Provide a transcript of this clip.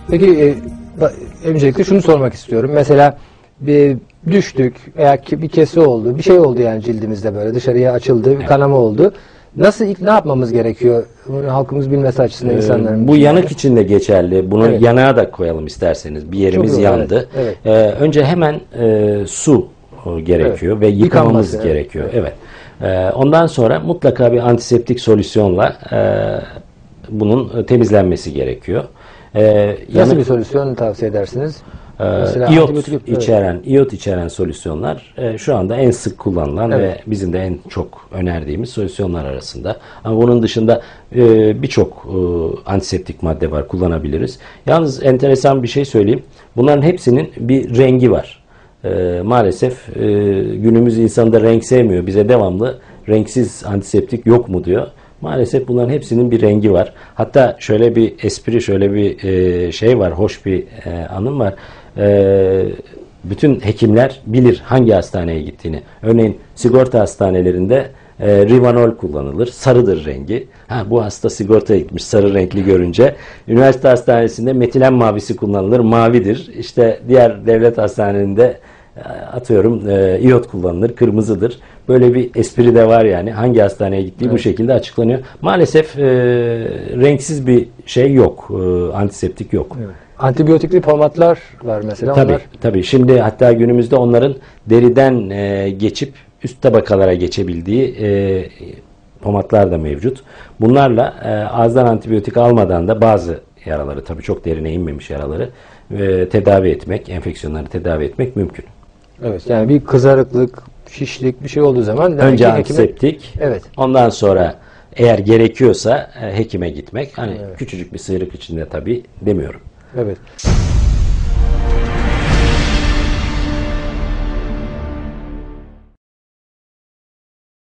Peki öncelikle şunu sormak istiyorum. Mesela bir düştük veya bir kesi oldu, bir şey oldu yani cildimizde böyle dışarıya açıldı, bir kanama oldu. Nasıl ne yapmamız gerekiyor? Bunu halkımız bilmesi açısından insanların. Bu yanık için de geçerli. Bunu Evet. yanağa da koyalım isterseniz. Bir yerimiz Çok yandı. evet, Önce hemen su gerekiyor ve yıkamamız Yıkanması, gerekiyor. Evet. Ondan sonra mutlaka bir antiseptik solüsyonla bunun temizlenmesi gerekiyor. Nasıl bir solüsyon tavsiye edersiniz? Mesela İyot içeren solüsyonlar şu anda en sık kullanılan ve bizim de en çok önerdiğimiz solüsyonlar arasında. Ama bunun dışında birçok antiseptik madde var, kullanabiliriz. Yalnız enteresan bir şey söyleyeyim. Bunların hepsinin bir rengi var. Maalesef günümüz insanı da renk sevmiyor. Bize devamlı renksiz antiseptik yok mu diyor. Maalesef bunların hepsinin bir rengi var. Hatta şöyle bir espri, şöyle bir şey var, hoş bir anım var. Bütün hekimler bilir hangi hastaneye gittiğini. Örneğin sigorta hastanelerinde Rivanol kullanılır. Sarıdır rengi. Bu hasta sigortaya gitmiş sarı renkli görünce. Üniversite hastanesinde metilen mavisi kullanılır. Mavidir. İşte diğer devlet hastanelerinde atıyorum iyot kullanılır. Kırmızıdır. Böyle bir espri de var yani. Hangi hastaneye gittiği bu şekilde açıklanıyor. Maalesef renksiz bir şey yok. Antiseptik yok. Evet. Antibiyotikli pomatlar var mesela. Tabii. Şimdi hatta günümüzde onların deriden geçip üst tabakalara geçebildiği pomatlar da mevcut. Bunlarla ağızdan antibiyotik almadan da bazı yaraları, tabii çok derine inmemiş yaraları tedavi etmek, enfeksiyonları tedavi etmek mümkün. Evet, yani bir kızarıklık, şişlik bir şey olduğu zaman önce antiseptik, ondan sonra eğer gerekiyorsa hekime gitmek. Küçücük bir sıyrık içinde tabii demiyorum. Evet.